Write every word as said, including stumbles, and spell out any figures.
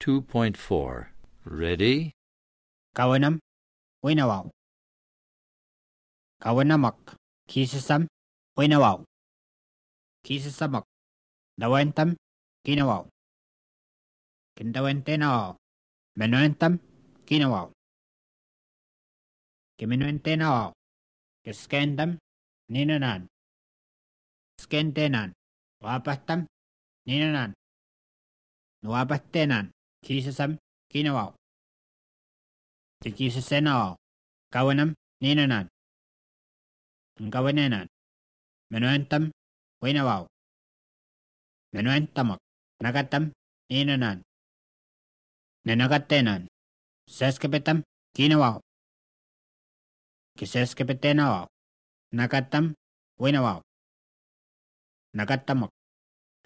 two point four. Ready? Kawanam, winawaw. Kawanamak, kisasam, winawaw. Kisasamak, dawentam, kinawaw. Kindawentenawaw, menuentam, kinawaw. Kiminuentenawaw, kiskendam, ninanan. Skentenan, wapahtam, ninanan. Nuwapahtenan, kisasam, kinawaw. Tikisasenawaw, kawanam, ninanan. Kawanenan, menuentam, winawaw. Menuentamak, nagatam, ninanan. Nenagatenan, seskepetam, kinawaw. Kiseskepetenawaw, nagatam, winawaw. Nagatamak,